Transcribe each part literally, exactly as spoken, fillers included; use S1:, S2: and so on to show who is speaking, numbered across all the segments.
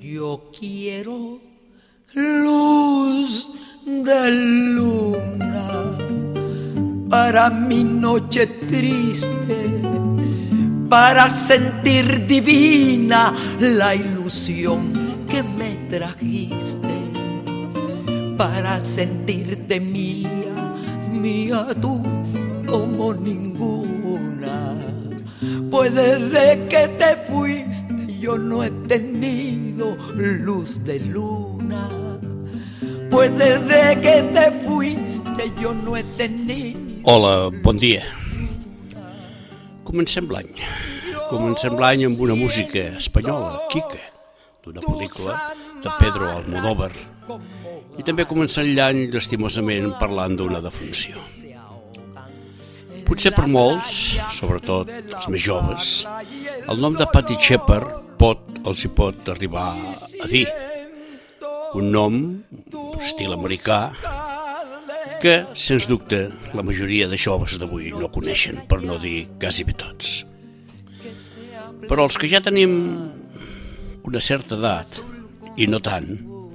S1: Yo quiero luz de luna para mi noche triste, para sentir divina la ilusión que me trajiste, para sentirte mía, mía tú como ninguna. Pues desde que te fuiste yo no he tenido luz de luna. Pues desde que te fuiste jo no he tenido...
S2: Hola, bon dia. Comencem l'any. Comencem l'any amb una música espanyola, Quica, d'una pel·lícula de Pedro Almodóvar. I també comencem l'any, lastimosament, parlant d'una defunció. Potser per molts, sobretot els més joves, el nom de Patty Shepard pot, els hi pot arribar a dir. Un nom, estil americà, que, sens dubte, la majoria de joves d'avui no coneixen, per no dir quasi bé tots. Però els que ja tenim una certa edat, i no tant,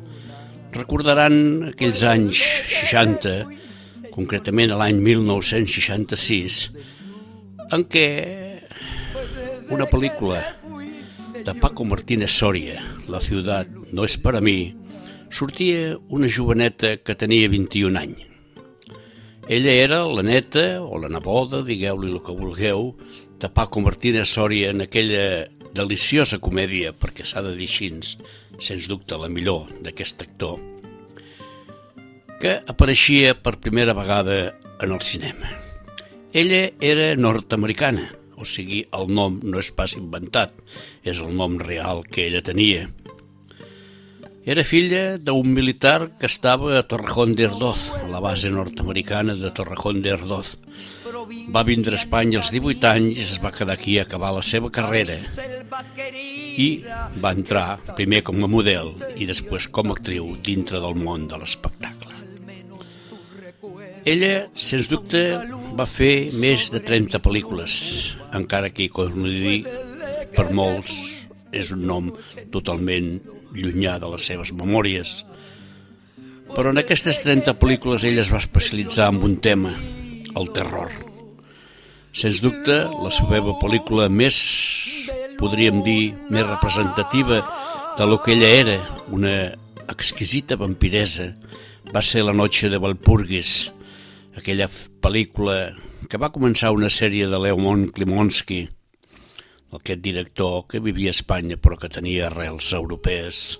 S2: recordaran aquells anys seixanta, concretament l'any mil nou-cents seixanta-sis, en què una pel·lícula de Paco Martínez Soria, La ciutat no és per a mi, sortia una joveneta que tenia vint-i-un anys. Ella era la neta o la neboda, digueu-li el que vulgueu, de Paco Martínez Soria en aquella deliciosa comèdia, perquè s'ha de dir així, sens dubte la millor d'aquest actor, que apareixia per primera vegada en el cinema. Ella era nord-americana, o sigui, el nom no és pas inventat, és el nom real que ella tenia. Era filla d'un militar que estava a Torrejón de Ardoz, a la base nord-americana de Torrejón de Ardoz. Va vindre a Espanya als divuit anys, es va quedar aquí a acabar la seva carrera i va entrar primer com a model i després com a actriu dintre del món de l'espectacle. Ella, sens dubte, va fer més de trenta pel·lícules, encara que, com ho dir, per molts és un nom totalment llunyà de les seves memòries. Però en aquestes trenta pel·lícules ella es va especialitzar en un tema, el terror. Sens dubte, la seva pel·lícula més, podríem dir, més representativa de lo que ella era, una exquisita vampiresa, va ser La noche de Walpurgis, aquella pel·lícula que va començar una sèrie de Leon Klimovsky, aquest director que vivia a Espanya però que tenia arrels europees.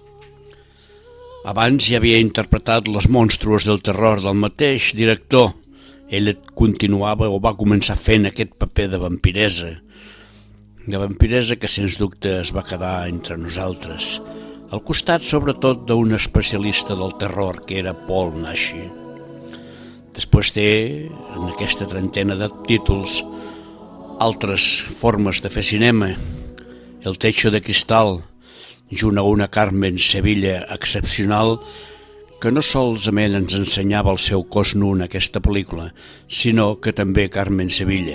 S2: Abans ja havia interpretat Los monstruos del terror del mateix director. Ell continuava o va començar fent aquest paper de vampiresa, de vampiresa que sens dubte es va quedar entre nosaltres, al costat sobretot d'un especialista del terror que era Paul Naschy. Després té, en aquesta trentena de títols, altres formes de fer cinema. El techo de cristal, junt a una Carmen Sevilla excepcional, que no solament ens ensenyava el seu cos nu en aquesta pel·lícula, sinó que també Carmen Sevilla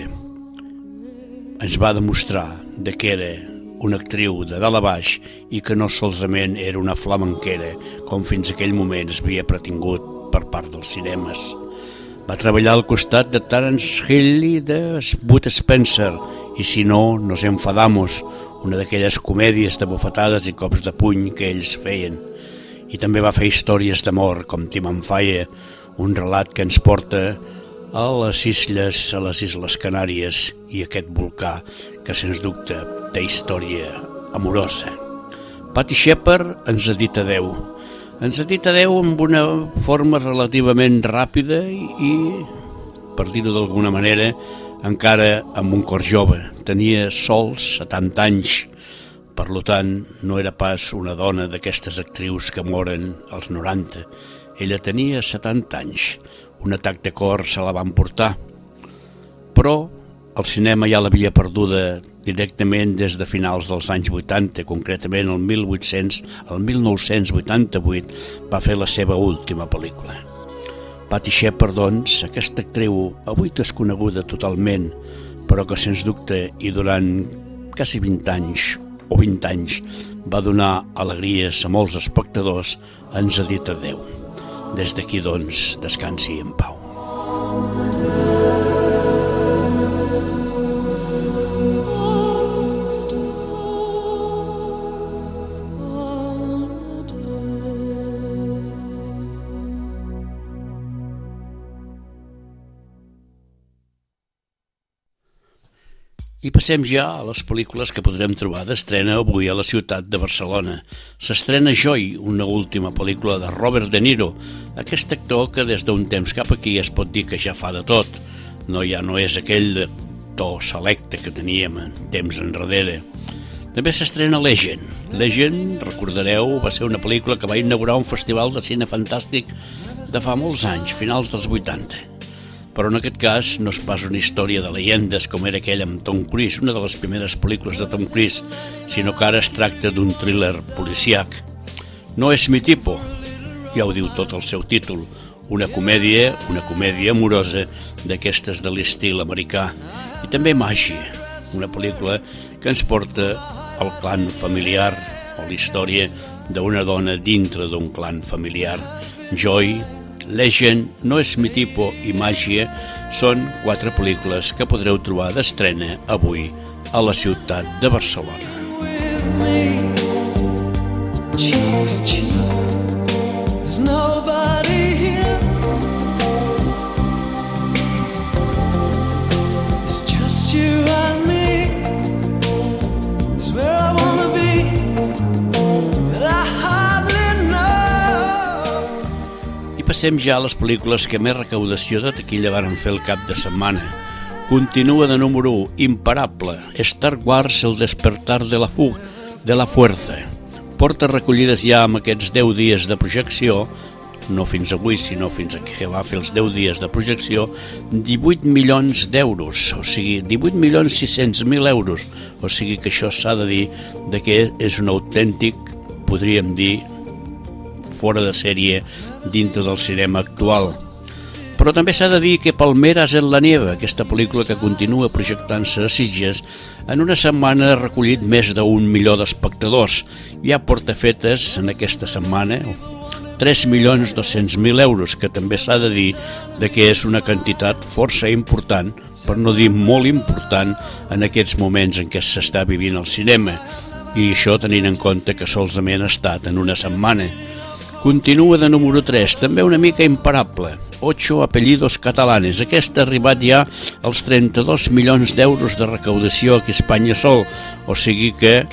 S2: ens va demostrar que era una actriu de dalt a baix i que no solament era una flamenquera, com fins aquell moment es havia pretingut per part dels cinemes. Va treballar al costat de Terence Hill i de Bud Spencer, i si no, Nos enfadamos, una d'aquelles comèdies de bufetades i cops de puny que ells feien. I també va fer històries d'amor, com Tim and Fire, un relat que ens porta a les Isles, a les Isles Canàries i aquest volcà que, sens dubte, té història amorosa. Patty Shepard ens ha dit adeu. Ens ha dit adeu amb una forma relativament ràpida i, per dir-ho d'alguna manera, encara amb un cor jove. Tenia sols setanta anys, per tant, no era pas una dona d'aquestes actrius que moren als noranta. Ella tenia setanta anys. Un atac de cor se la van portar. Però el cinema ja l'havia perduda directament des de finals dels anys vuitanta, concretament el mil vuit-cents, el mil nou-cents vuitanta-vuit va fer la seva última pel·lícula. Patty Shepard, doncs, aquesta actriu avui desconeguda totalment, però que sens dubte i durant quasi vint anys o vint anys va donar alegries a molts espectadors, ens ha dit adeu. Des d'aquí, doncs, descansi en pau. I passem ja a les pel·lícules que podrem trobar d'estrena avui a la ciutat de Barcelona. S'estrena Joy, una última pel·lícula de Robert De Niro, aquest actor que des d'un temps cap aquí es pot dir que ja fa de tot. No, ja no és aquell de to selecte que teníem en temps enrere. També s'estrena Legend. Legend, recordareu, va ser una pel·lícula que va inaugurar un festival de cine fantàstic de fa molts anys, finals dels vuitanta. Però en aquest cas no és pas una història de llegendes com era aquella amb Tom Cruise, una de les primeres pel·lícules de Tom Cruise, sinó que ara es tracta d'un thriller policiac. No és mi tipo, ja ho diu tot el seu títol, una comèdia, una comèdia amorosa d'aquestes de l'estil americà. I també Màgia, una pel·lícula que ens porta al clan familiar, o la història d'una dona dintre d'un clan familiar. Joy, Legend, No és mi tipo i Màgia són quatre pel·lícules que podreu trobar d'estrena avui a la ciutat de Barcelona. Passem ja a les pel·lícules que més recaudació de taquilla varen fer el cap de setmana. Continua de número u, imparable, Star Wars, el despertar de la fuga, de la fuerza. Porta recollides ja amb aquests deu dies de projecció, no fins avui, sinó fins a que va fer els deu dies de projecció, divuit milions d'euros, o sigui, divuit milions sis-cents mil euros, o sigui que això s'ha de dir de que és un autèntic, podríem dir, fora de sèrie dintre del cinema actual. Però també s'ha de dir que Palmeras en la nieve, aquesta pel·lícula que continua projectant-se a Sitges, en una setmana ha recollit més d'un milió d'espectadors. Ja porta fetes en aquesta setmana tres milions dos-cents mil euros, que també s'ha de dir de que és una quantitat força important, per no dir molt important, en aquests moments en què s'està vivint el cinema. I això tenint en compte que solament ha estat en una setmana. Continua de número tres, també una mica imparable, Ocho apellidos catalanes. Aquest ha arribat ja als trenta-dos milions d'euros de recaudació aquí a Espanya sol, o sigui que,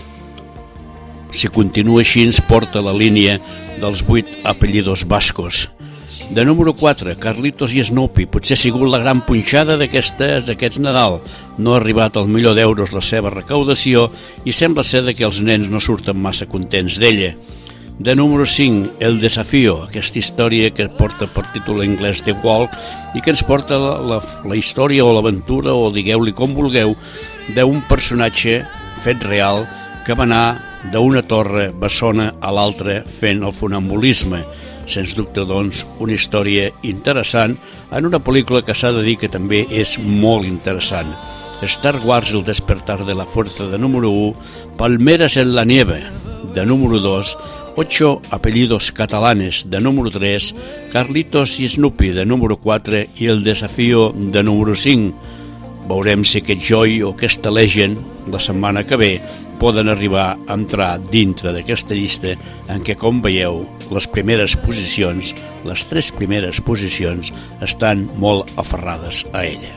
S2: si continua així, ens porta la línia dels vuit apellidos bascos. De número quatre, Carlitos i Snoopy, potser ha sigut la gran punxada d'aquest Nadal. No ha arribat al milió d'euros la seva recaudació i sembla ser que els nens no surten massa contents d'ella. De número cinc, El desafío, aquesta història que porta per títol en anglès The Walk i que ens porta la, la, la història o l'aventura, o digueu-li com vulgueu, d'un personatge fet real que va anar d'una torre bessona a l'altra fent el funambulisme. Sens dubte, doncs, una història interessant en una pel·lícula que s'ha de dir que també és molt interessant. Star Wars, el despertar de la fuerza, de número u, Palmeras en la nieve, de número dos, Ocho apellidos catalanes, de número tres, Carlitos i Snoopy, de número quatre, i El desafío, de número cinc. Veurem si aquest Joy o aquesta Legend, la setmana que ve, poden arribar a entrar dintre d'aquesta llista en què, com veieu, les primeres posicions, les tres primeres posicions, estan molt aferrades a ella.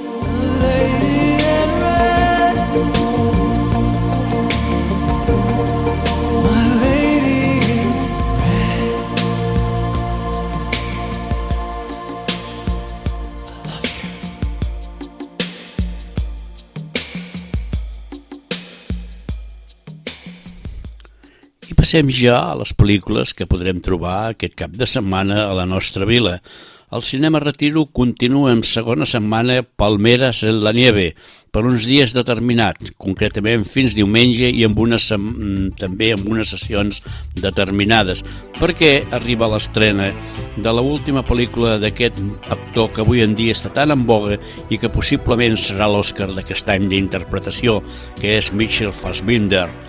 S2: Passem ja a les pel·lícules que podrem trobar aquest cap de setmana a la nostra vila. El Cinema Retiro continua en segona setmana Palmeras en la nieve, per uns dies determinats, concretament fins diumenge i amb unes, també amb unes sessions determinades, perquè arriba l'estrena de l'última pel·lícula d'aquest actor que avui en dia està tan en boga i que possiblement serà l'Oscar d'aquest any d'interpretació, que és Michael Fassbender.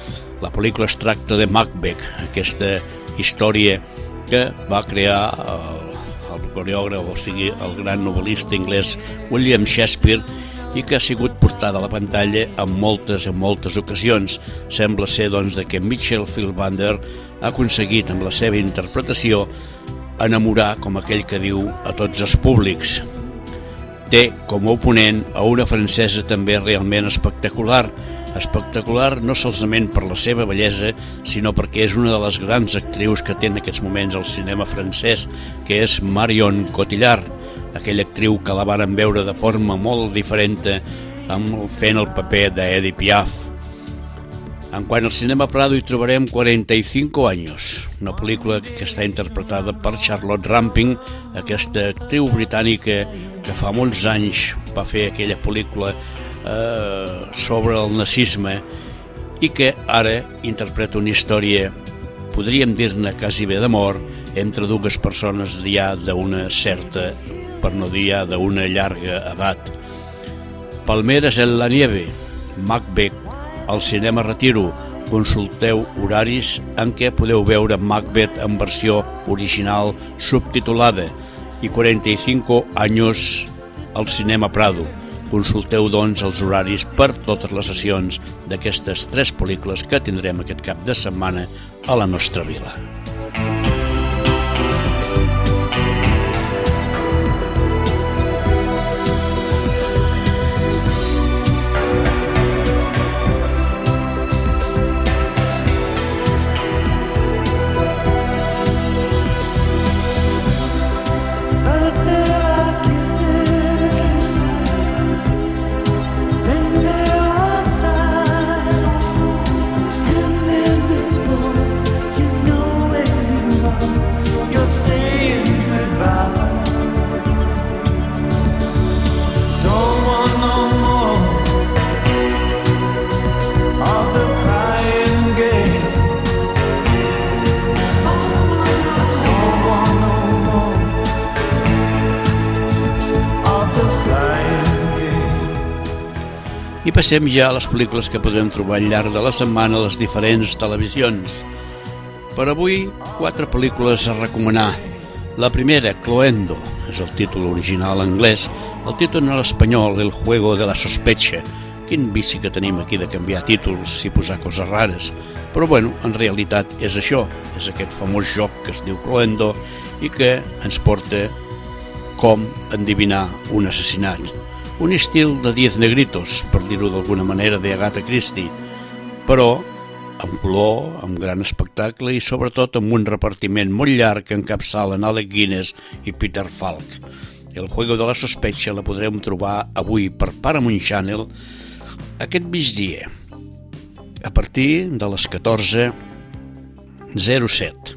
S2: La pel·lícula es tracta de Macbeth, aquesta història que va crear el, el coreògraf, o sigui, el gran novel·lista anglès William Shakespeare, i que ha sigut portada a la pantalla en moltes en moltes ocasions. Sembla ser, doncs, que Michael Fassbender ha aconseguit, amb la seva interpretació, enamorar, com aquell que diu, a tots els públics. Té com a oponent a una francesa també realment espectacular, espectacular no solament per la seva bellesa, sinó perquè és una de les grans actrius que té en aquests moments el cinema francès, que és Marion Cotillard, aquella actriu que la varen veure de forma molt diferent amb fent el paper d'Edith Piaf. En quant al cinema Prado hi trobarem cuarenta y cinco años, una pel·lícula que està interpretada per Charlotte Rampling, aquesta actriu britànica que fa molts anys va fer aquella pel·lícula eh, sobre el nazisme i que ara interpreta una història, podríem dir-ne quasi bé d'amor, entre dues persones ja d'una certa, per no dir ja d'una llarga edat. Palmeras en la nieve, Macbeth, al cinema Retiro. Consulteu horaris en què podeu veure Macbeth en versió original subtitulada i cuarenta y cinco años al cinema Prado. Consulteu, doncs, els horaris per totes les sessions d'aquestes tres pel·lícules que tindrem aquest cap de setmana a la nostra vila. I passem ja a les pel·lícules que podrem trobar al llarg de la setmana a les diferents televisions. Per avui, quatre pel·lícules a recomanar. La primera, Cloendo, és el títol original anglès. El títol en l'espanyol, El juego de la sospecha. Quin vici que tenim aquí de canviar títols i posar coses rares. Però bueno, en realitat és això, és aquest famós joc que es diu Cloendo i que ens porta com endevinar un assassinat. Un estil de Diez Negritos, per dir-ho d'alguna manera, d'Agatha Christie, però amb color, amb gran espectacle i sobretot amb un repartiment molt llarg que encapçalen Alec Guinness i Peter Falk. El juego de la sospecha la podrem trobar avui per Paramount Channel aquest migdia, a partir de les catorze zero set.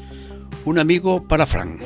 S2: Un amigo para Frank.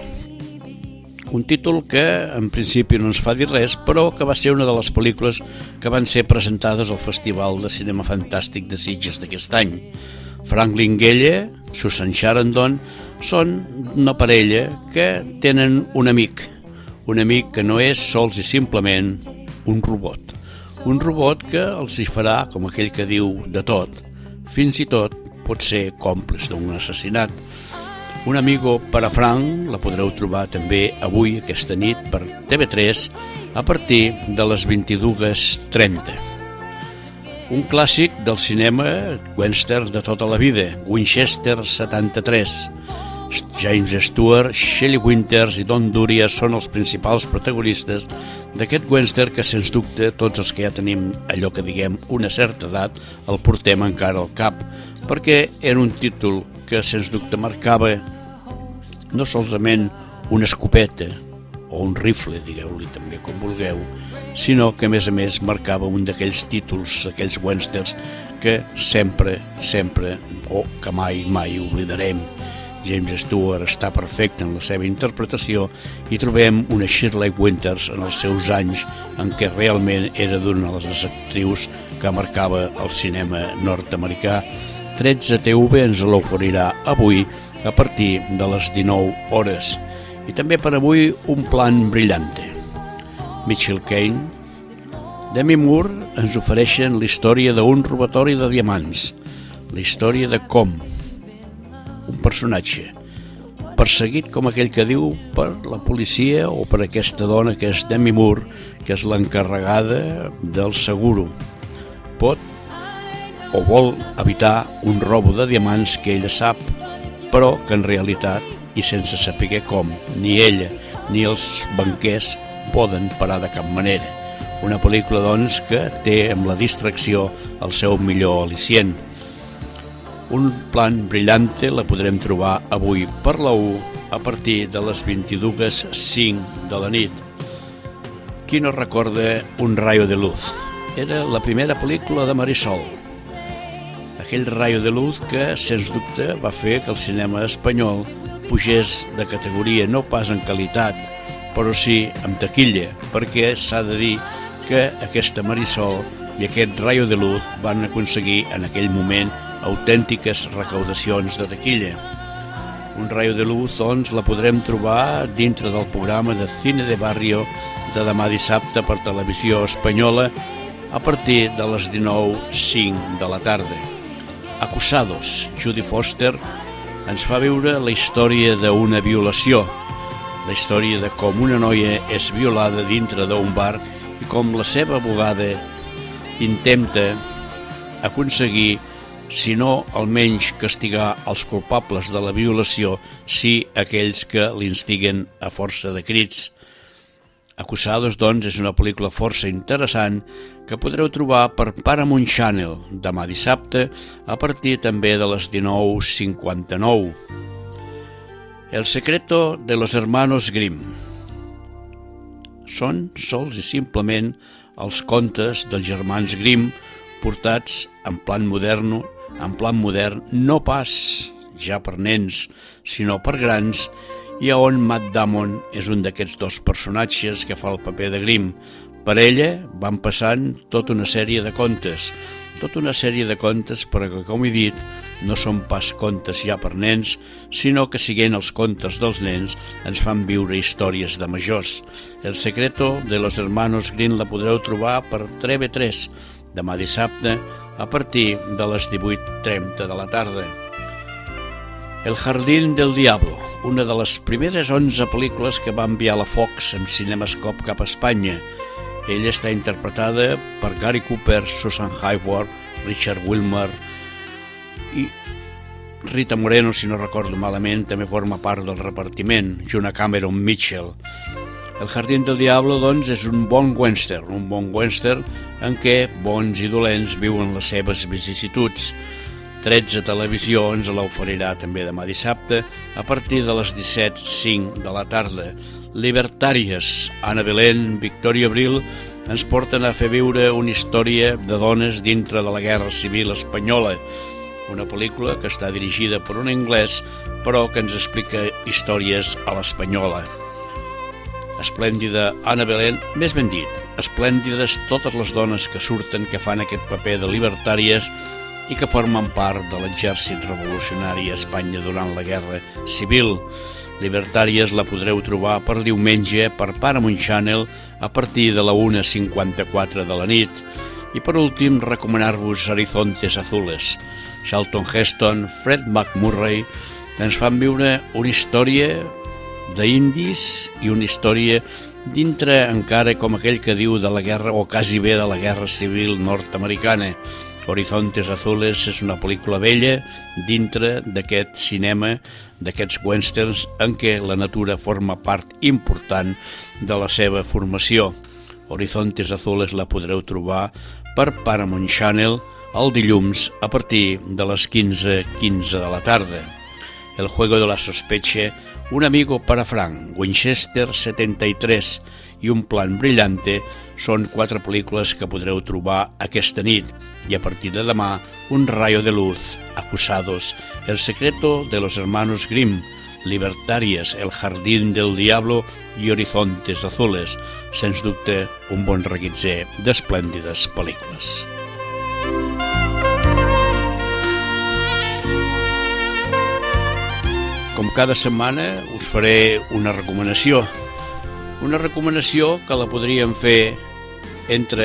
S2: Un títol que en principi no ens fa dir res, però que va ser una de les pel·lícules que van ser presentades al Festival de Cinema Fantàstic de Sitges d'aquest any. Frank Langella, Susan Sarandon, són una parella que tenen un amic, un amic que no és sols i simplement un robot. Un robot que els hi farà, com aquell que diu, de tot, fins i tot pot ser còmplice d'un assassinat. Un amigo para Frank la podreu trobar també avui, aquesta nit, per T V tres a partir de les vint-i-dues trenta. Un clàssic del cinema western de tota la vida, Winchester setanta-tres. James Stewart, Shelley Winters i Don Duria són els principals protagonistes d'aquest western que, sens dubte, tots els que ja tenim allò que diguem una certa edat el portem encara al cap, perquè era un títol que, sens dubte, marcava no solament una escopeta o un rifle, digueu-li també com vulgueu, sinó que a més a més marcava un d'aquells títols, aquells westerns que sempre, sempre, o que mai, mai oblidarem. James Stewart està perfecte en la seva interpretació i trobem una Shirley Winters en els seus anys en què realment era d'una de les actrius que marcava el cinema nord-americà. tretze T V ens l'oferirà avui a partir de les dinou hores. I també per avui Un plan brillante. Michael Caine, Demi Moore ens ofereixen la història d'un robatori de diamants. la història de com un personatge perseguit, com aquell que diu, per la policia o per aquesta dona que és Demi Moore, que és l'encarregada del seguro, pot o vol evitar un robo de diamants que ella sap, però que en realitat, i sense saber com, ni ella ni els banquers poden parar de cap manera. Una pel·lícula, doncs, que té amb la distracció el seu millor al·licient. Un plan brillante la podrem trobar avui per la u a partir de les vint-i-dues i cinc de la nit. Qui no recorda Un rayo de luz? Era la primera pel·lícula de Marisol. Aquell rayo de luz que, sens dubte, va fer que el cinema espanyol pugés de categoria, no pas en qualitat, però sí en taquilla, perquè s'ha de dir que aquesta Marisol i aquest rayo de luz van aconseguir en aquell moment autèntiques recaudacions de taquilla. Un rayo de luz, doncs, la podrem trobar dintre del programa de Cine de Barrio de demà dissabte per Televisió Espanyola a partir de les dinou i cinc de la tarda. Acusados, Judy Foster ens fa viure la història d'una violació, la història de com una noia és violada dintre d'un bar i com la seva abogada intenta aconseguir, si no almenys castigar els culpables de la violació, sí aquells que l'instiguen a força de crits. Acusados, doncs, és una pel·lícula força interessant que podreu trobar per Paramount Channel demà dissabte a partir també de les dinou i cinquanta-nou. El secreto de los hermanos Grimm. Són sols i simplement els contes dels germans Grimm portats en plan modern, en plan modern, no pas ja per nens, sinó per grans, i on Matt Damon és un d'aquests dos personatges que fa el paper de Grimm. Per ella van passant tota una sèrie de contes, tota una sèrie de contes perquè, com he dit, no són pas contes ja per nens, sinó que, siguent els contes dels nens, ens fan viure històries de majors. El secreto de los hermanos Grimm la podreu trobar per T V tres demà dissabte a partir de les divuit i trenta de la tarda. El jardín del diablo, una de les primeres onze pel·lícules que va enviar la Fox amb Cinemascope cap a Espanya. Ella està interpretada per Gary Cooper, Susan Hayward, Richard Wilmer i Rita Moreno, si no recordo malament, també forma part del repartiment, junt a Cameron Mitchell. El Jardín del Diablo, doncs, és un bon western, un bon western en què bons i dolents viuen les seves vicissituds. tretze Televisió ens l'oferirà també demà dissabte a partir de les disset i cinc de la tarda. Libertàries, Anna Belén, Victoria Abril ens porten a fer viure una història de dones dintre de la Guerra Civil Espanyola. Una pel·lícula que està dirigida per un anglès, però que ens explica històries a l'espanyola. Esplèndida Anna Belén, més ben dit, esplèndides totes les dones que surten, que fan aquest paper de libertàries i que formen part de l'exèrcit revolucionari a Espanya durant la Guerra Civil. Libertàries la podreu trobar per diumenge per Paramount Channel a partir de la una cinquanta-quatre de la nit. I per últim, recomanar-vos Horizontes Azules. Charlton Heston, Fred McMurray ens fan viure una història d'indis i una història dintre encara com aquell que diu de la guerra o quasi bé de la Guerra Civil nord-americana. Horizontes Azules és una pel·lícula vella dintre d'aquest cinema, d'aquests westerns en què la natura forma part important de la seva formació. Horizontes Azules la podreu trobar per Paramount Channel el dilluns a partir de les quinze quinze de la tarda. El juego de la sospecha, Un amigo para Frank, Winchester setanta-tres i Un plan brillante són quatre pel·lícules que podreu trobar aquesta nit i a partir de demà Un rayo de luz, Acusados, El secreto de los hermanos Grimm, Libertàries, El jardín del diablo i Horizontes Azules. Sens dubte, un bon reguitzell d'esplèndides pel·lícules. Com cada setmana us faré una recomanació. Una recomanació que la podríem fer entre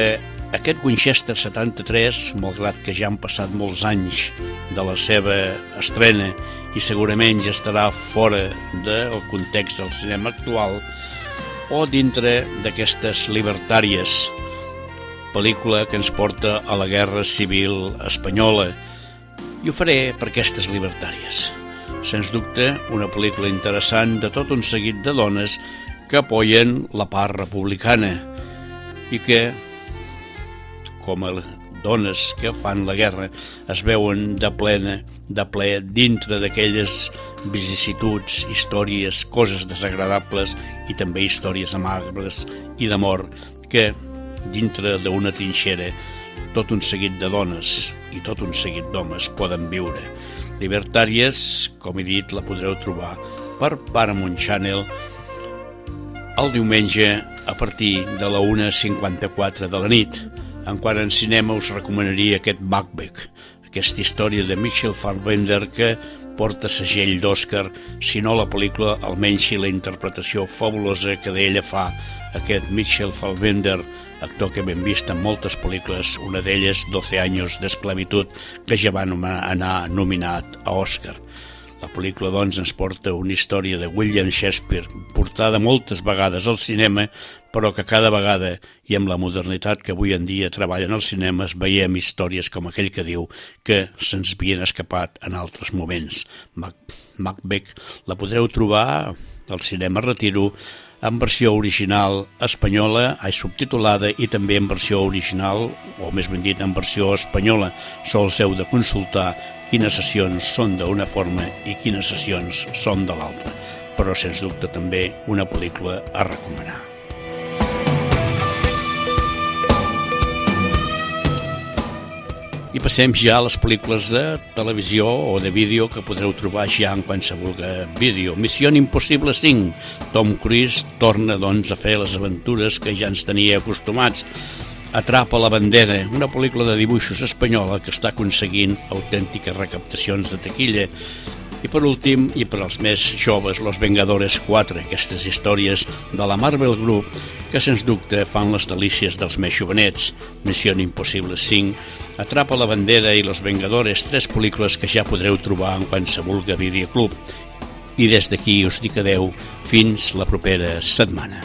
S2: Aquest Winchester setanta-tres, malgrat que ja han passat molts anys de la seva estrena i segurament ja estarà fora del context del cinema actual o dintre d'aquestes libertàries, pel·lícula que ens porta a la Guerra Civil Espanyola, i ho faré per aquestes libertàries. Sens dubte, una pel·lícula interessant de tot un seguit de dones que apoyen la part republicana i que, com a dones que fan la guerra, es veuen de plena, de ple dintre d'aquelles vicissituds, històries, coses desagradables i també històries amagres i d'amor que, dintre d'una trinxera, tot un seguit de dones i tot un seguit d'homes poden viure. Libertàries, com he dit, la podreu trobar per Paramount Channel el diumenge a partir de la una cinquanta-quatre de la nit. En quant en cinema us recomanaria aquest Macbeth, aquesta història de Michel Fassbender que porta segell d'Oscar, si no la pel·lícula, almenys si la interpretació fabulosa que d'ella fa aquest Michel Fassbender, actor que hem vist en moltes pel·lícules, una d'elles doce años d'esclavitud, que ja va anar nominat a Oscar. La pel·lícula, doncs, ens porta una història de William Shakespeare, portada moltes vegades al cinema, però que cada vegada, i amb la modernitat que avui en dia treballen als cinemes, veiem històries com aquell que diu que se'ns havien escapat en altres moments. Macbeth la podreu trobar al cinema Retiro en versió original espanyola, ai, subtitulada, i també en versió original, o més ben dit, en versió espanyola. Sols heu de consultar quines sessions són d'una forma i quines sessions són de l'altra. Però, sens dubte, també una pel·lícula a recomanar. I passem ja a les pel·lícules de televisió o de vídeo que podreu trobar ja en qualsevol vídeo. Missió Impossible cinc. Tom Cruise torna, doncs, a fer les aventures que ja ens tenia acostumats. Atrapa la bandera, una pel·lícula de dibuixos espanyola que està aconseguint autèntiques recaptacions de taquilla. I per últim, i per als més joves, Los Vengadores quatre, aquestes històries de la Marvel Group que, sens dubte, fan les delícies dels més jovenets. Missió Impossible cinc, Atrapa la bandera i Los Vengadores, tres pel·lícules que ja podreu trobar en qualsevol videoclub. I des d'aquí us dic adeu fins la propera setmana.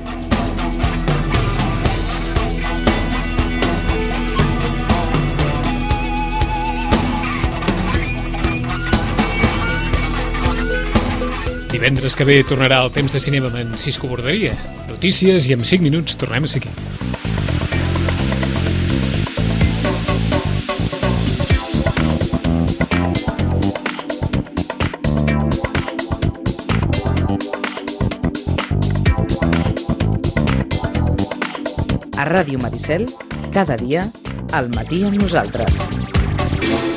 S3: Divendres que ve tornarà el temps de cinema amb en Cisco Borderia. Notícies i en cinc minuts tornem a seguir.
S4: A Ràdio Maricel, cada dia, al matí amb nosaltres.